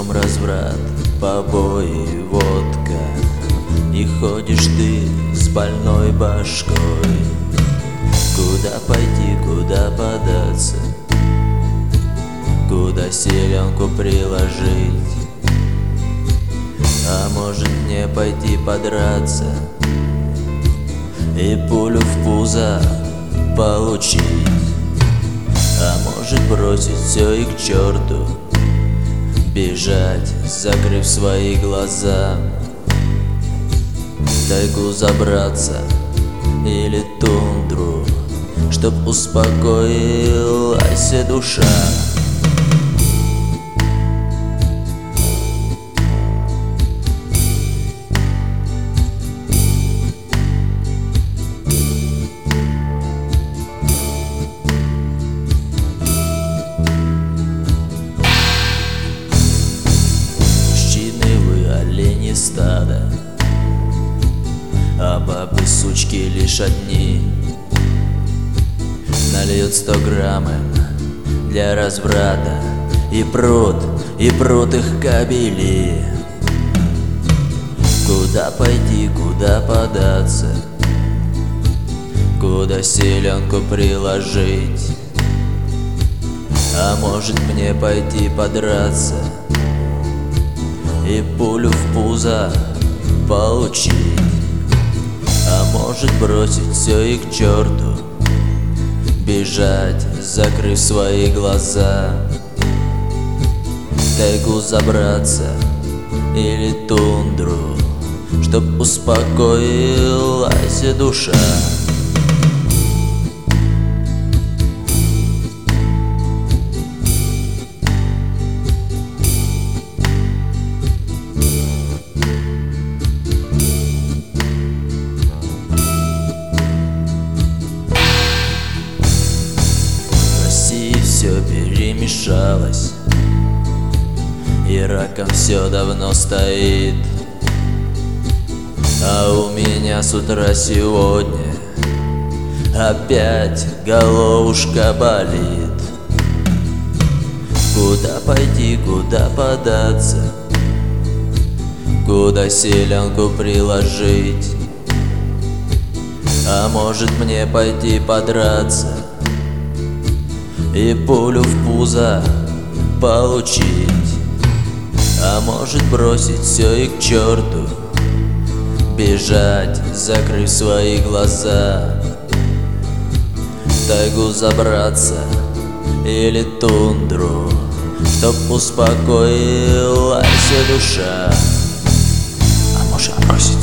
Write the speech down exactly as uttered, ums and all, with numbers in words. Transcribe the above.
Днем разврат, побои, водка, и ходишь ты с больной башкой. Куда пойти, куда податься, куда селенку приложить? А может мне пойти подраться и пулю в пузо получить? А может бросить все и к черту бежать, закрыв свои глаза? В тайгу забраться или тундру, чтоб успокоилась душа. Стада, а бабы сучки лишь одни. Нальют сто грамм для разврата и прут, и прут их кабели. Куда пойти, куда податься, куда селенку приложить? А может мне пойти подраться и пулю в пузо получить? А может бросить все и к черту бежать, закрыв свои глаза? В тайгу забраться или тундру, чтоб успокоилась душа. Все перемешалось, и раком все давно стоит. А у меня с утра сегодня опять головушка болит. Куда пойти, куда податься, куда селенку приложить? А может мне пойти подраться и пулю в пузо получить? А может бросить все и к черту бежать, закрыв свои глаза? В тайгу забраться или тундру, чтоб успокоилась душа? А может бросить